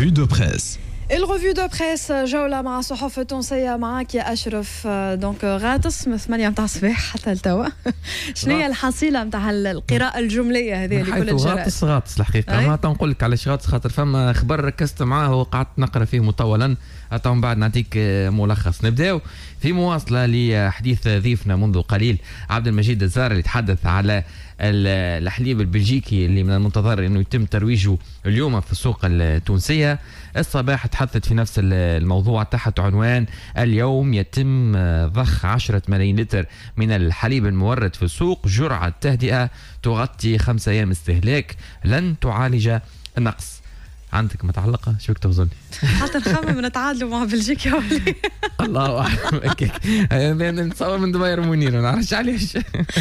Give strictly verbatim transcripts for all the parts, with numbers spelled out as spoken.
revue de presse. الريفيو دو بريس جولة مع صحف تونسية. معك يا أشرف. دونك غاطس من ثمانية متاع الصباح حتى التوا. شنو هي الحصيلة متاع القراءة الجملية هذه لكل الجرائد؟ غاطس غاطس الحقيقة ما تنقول لك علاش غاطس، خاطر فما خبر ركزت معاه وقعدت نقرا فيه مطولا، حتى من بعد نعطيك ملخص. نبداو في مواصلة لحديث ضيفنا منذ قليل عبد المجيد الزار اللي تحدث على الحليب البلجيكي اللي من المنتظر انه يتم ترويجه اليوم في السوق التونسيه. الصباح تحدث في نفس الموضوع تحت عنوان اليوم يتم ضخ عشرة ملايين لتر من الحليب المورد في السوق، جرعه تهدئه تغطي خمسة ايام استهلاك لن تعالج النقص. عندك متعلقه شو تظن؟ حتى نخمم نتعادلوا مع بلجيكا ولا الله اعلم. هكاك نتصور من دبي منير ما نعرفش علاش.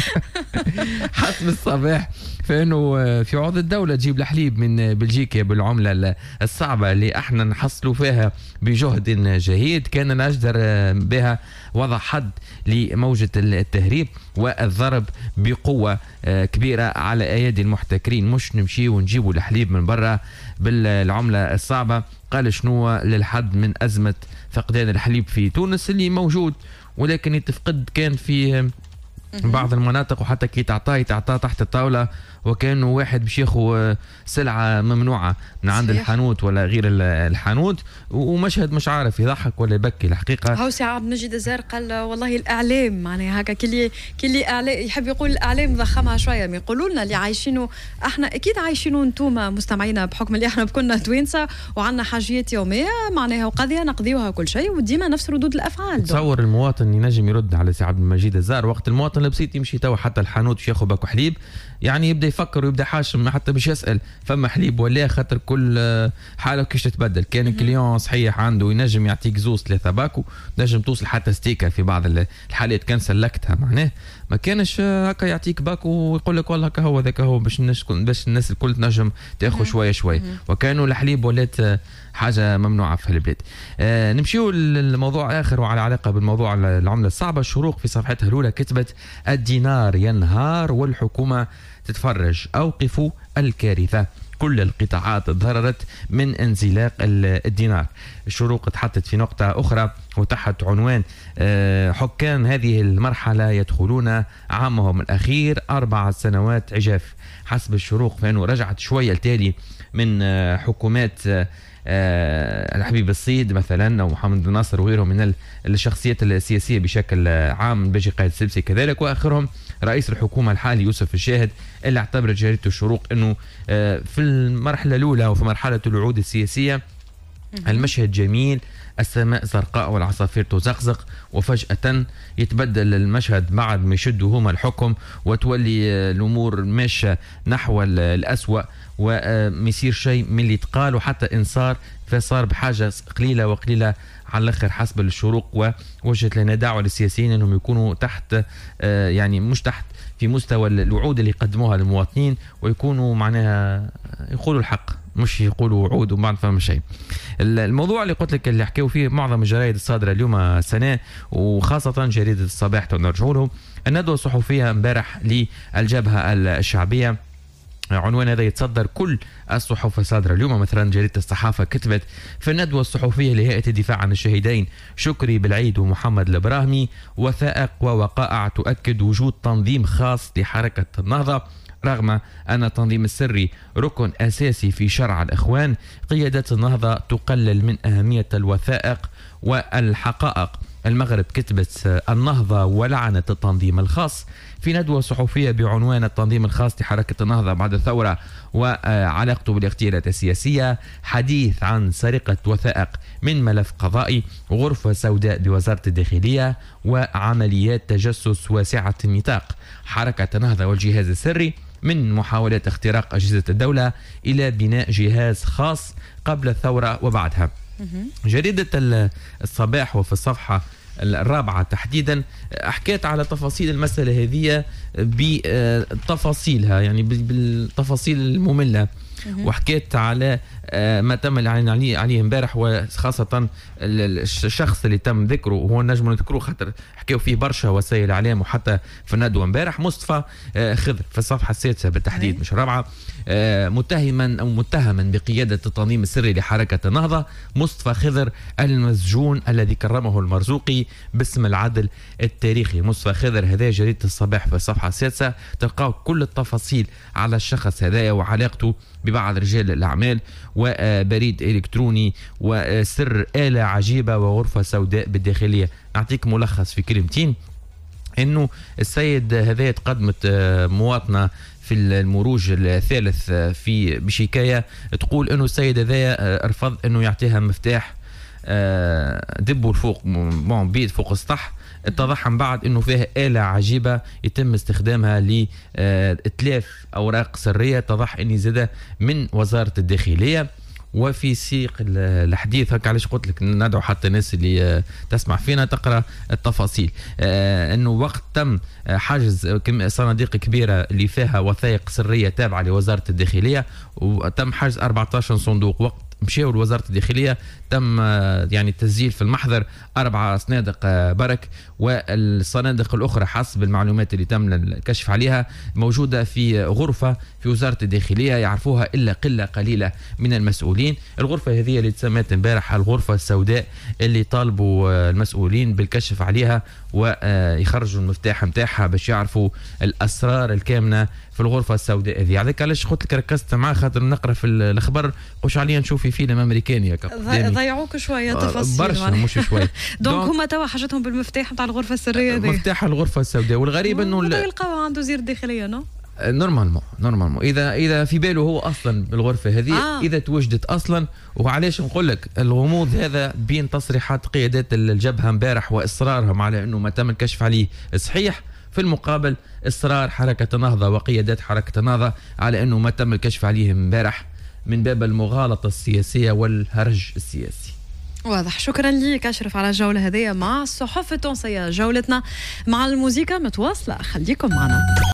حسب الصباح فانه في عوض الدوله تجيب الحليب من بلجيكا بالعمله الصعبه اللي احنا نحصلوا فيها بجهد جهيد، كان الاجدر بها وضع حد لموجه التهريب والضرب بقوه كبيره على ايادي المحتكرين، مش نمشي ونجيبوا الحليب من برا بالعمله الصعبه. قال شنو للحد من ازمه فقدان الحليب في تونس اللي موجود، ولكن يتفقد كان في بعض المناطق، وحتى كي تعطاه تعطاه تحت الطاوله وكانه واحد باش ياخذ سلعه ممنوعه من عند صحيح. الحانوت ولا غير الحانوت، ومشهد مش عارف يضحك ولا يبكي الحقيقه. هو سي عبد المجيد الزار قال والله الاعلام معناها هكا كلي كلي اعلام يحب يقول الاعلام ضخمها شويه، ما يقولوا لنا اللي عايشينه احنا اكيد عايشينه انتم مستمعينا بحكم اللي احنا كنا توينسه وعندنا حاجيات يوميه معناها وقضيه نقضيوها كل شيء وديما نفس ردود الافعال. تصور المواطن ينجم يرد على سي عبد المجيد الزار وقت المواطن البسيط يمشي تو حتى الحانوت باش ياخذ باكو حليب، يعني يبدا يفكر ويبدا حاشم حتى باش يسال فما حليب ولا، خاطر كل حاله كيش تتبدل. كان كليون صحيح عنده ينجم يعطيك زوز ثلاثه باكو، نجم توصل حتى ستيكر في بعض الحالات كان سلكتها معناه ما كانش هكا يعطيك باكو ويقول لك والله هكا هو ذاك هو باش الناس باش الناس الكل تنجم تاخذ شويه شويه، وكانوا الحليب ولات حاجه ممنوعه في البلاد. آه نمشيو للموضوع اخر وعلى علاقه بالموضوع العمله الصعبه. الشروق في صفحتها الاولى كتبت الدينار ينهار والحكومه تتفرج، اوقفوا الكارثه، كل القطاعات تضررت من انزلاق الدينار. الشروق تحدث في نقطة أخرى وتحت عنوان حكام هذه المرحلة يدخلون عامهم الأخير أربع سنوات عجاف. حسب الشروق فإنه رجعت شوية التالي من حكومات الحبيب الصيد مثلا أو محمد بن ناصر وغيرهم من الشخصيات السياسية بشكل عام، بيجي قائد السبسي كذلك، وآخرهم رئيس الحكومة الحالي يوسف الشاهد اللي اعتبرت جريدة الشروق أنه في المرحلة الأولى وفي مرحلة الوعود السياسية المشهد جميل، السماء زرقاء والعصافير تزقزق، وفجأة يتبدل المشهد بعد ما يشدوا هما الحكم وتولي الأمور ماشية نحو الأسوأ وما يصير شيء من اللي تقال، وحتى إن صار فصار بحاجة قليلة وقليلة على الآخر حسب الشروق. ووجهت لنا دعوة للسياسيين أنهم يكونوا تحت يعني مش تحت في مستوى الوعود اللي قدموها للمواطنين، ويكونوا معناها يقولوا الحق مش يقولوا وعود وما فهم شيء. الموضوع اللي قلت لك اللي حكيوا فيه معظم الجرائد الصادرة اليوم سنة وخاصة جريدة الصباح نرجعوا له. الندوة الصحفية امبارح للجبهة الشعبية، عنوان هذا يتصدر كل الصحف الصادرة اليوم. مثلا جريدة الصحافة كتبت في الندوة الصحفية لهيئة الدفاع عن الشهيدين شكري بالعيد ومحمد البراهمي، وثائق ووقائع تؤكد وجود تنظيم خاص لحركة النهضة رغم أن التنظيم السري ركن أساسي في شرع الإخوان. قيادة النهضة تقلل من أهمية الوثائق والحقائق. المغرب كتبت النهضة ولعنة التنظيم الخاص في ندوة صحفية بعنوان التنظيم الخاص لحركة النهضة بعد الثورة وعلاقته بالاغتيالات السياسية، حديث عن سرقة وثائق من ملف قضائي، غرفة سوداء بوزارة الداخلية، وعمليات تجسس واسعة النطاق. حركة النهضة والجهاز السري من محاولات اختراق أجهزة الدولة إلى بناء جهاز خاص قبل الثورة وبعدها. جريدة الصباح وفي الصفحة الرابعة تحديدا حكيت على تفاصيل المسألة هذه بتفاصيلها، يعني بالتفاصيل المملة، وحكيت على ما تم الإعلان عليه عليه امبارح، وخاصة الشخص اللي تم ذكره وهو نجم نذكره خاطر حكيوا فيه برشا وسائل الإعلام وحتى في الندوة امبارح، مصطفى خضر في الصفحة السادسة بالتحديد مش الرابعة. متهما أو متهما بقيادة التنظيم السري لحركة النهضة مصطفى خضر المسجون الذي كرمه المرزوقي باسم العدل التاريخي. مصطفى خضر هذا جريدة الصباح في الصفحة السادسة تلقاو كل التفاصيل على الشخص هذايا وعلاقته ببعض رجال الأعمال وبريد إلكتروني وسر آلة عجيبة وغرفة سوداء بالداخلية. أعطيك ملخص في كلمتين، انه السيد هذا تقدمت مواطنه في المروج الثالث في بشكايه تقول انه السيد هذا رفض انه يعطيها مفتاح دبوا الفوق بون بيت فوق السطح. اتضح من بعد انه فيها آلة عجيبة يتم استخدامها لاتلاف اوراق سرية، اتضح اني زاده من وزارة الداخلية. وفي سياق الحديث هكا علاش قلت لك ندعو حتى الناس اللي تسمع فينا تقرا التفاصيل، آه انه وقت تم حجز صناديق كبيره اللي فيها وثائق سريه تابعه لوزاره الداخليه، وتم حجز أربعة عشر صندوق. وقت مشاو لوزاره الداخليه تم يعني التسجيل في المحضر اربع صنادق برك، والصنادق الاخرى حسب المعلومات اللي تم الكشف عليها موجوده في غرفه في وزاره الداخليه يعرفوها الا قله قليله من المسؤولين. الغرفه هذه اللي تسمت امبارح الغرفه السوداء اللي طالبوا المسؤولين بالكشف عليها ويخرجوا المفتاح نتاعها باش يعرفوا الاسرار الكامنه في الغرفه السوداء هذه. هذاك علاش قلت لك ركزت معاه خاطر نقرا في الاخبار قوش عليا نشوف في فيلم امريكاني هكا ضيعوك شويه تفاصيل برشا مش شويه. دونك هما توا حاجتهم بالمفتاح نتاع الغرفه السريه هذه، مفتاح الغرفه السوداء. والغريب انه يلقاوها عنده وزير الداخليه نو نورمالمون نورمالمون اذا اذا في باله هو اصلا بالغرفه هذه آه. اذا توجدت اصلا. وعلاش نقول لك الغموض هذا بين تصريحات قيادات الجبهه امبارح واصرارهم على انه ما تم الكشف عليه صحيح، في المقابل اصرار حركه النهضه وقيادات حركه النهضه على انه ما تم الكشف عليه امبارح من باب المغالطه السياسيه والهرج السياسي. واضح. شكرا لك أشرف على الجولة هذه مع الصحف التونسية. جولتنا مع الموسيقى متواصلة، خليكم معنا.